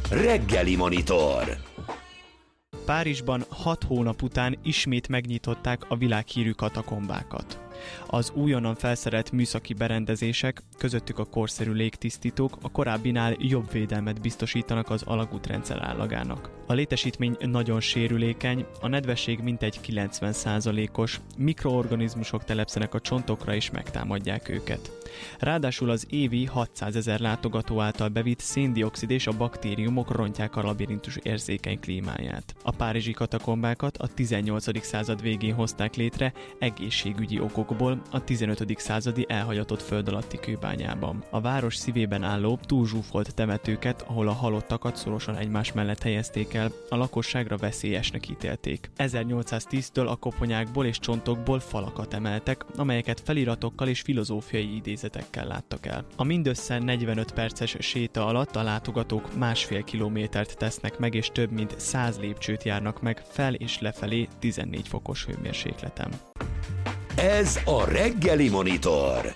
Reggeli Monitor. Párizsban 6 hónap után ismét megnyitották a világhírű katakombákat. Az újonnan felszerelt műszaki berendezések, közöttük a korszerű légtisztítók a korábbinál jobb védelmet biztosítanak az alagútrendszer állagának. A létesítmény nagyon sérülékeny, a nedvesség mintegy 90%-os, mikroorganizmusok telepszenek a csontokra és megtámadják őket. Ráadásul az évi 600 000 látogató által bevitt szén-dioxid és a baktériumok rontják a labirintus érzékeny klímáját. A párizsi katakombákat a 18. század végén hozták létre egészségügyi okokból a 15. századi elhagyatott föld alatti kőbányában. A város szívében álló, túlzsúfolt temetőket, ahol a halottakat szorosan egymás mellett helyezték el, a lakosságra veszélyesnek ítélték. 1810-től a koponyákból és csontokból falakat emeltek, amelyeket feliratokkal és filozófiai idézetekkel láttak el. A mindössze 45 perces séta alatt a látogatók 1,5 kilométert tesznek meg, és több mint 100 lépcsőt járnak meg fel és lefelé 14 fokos hőmérsékleten. Ez a Reggeli Monitor.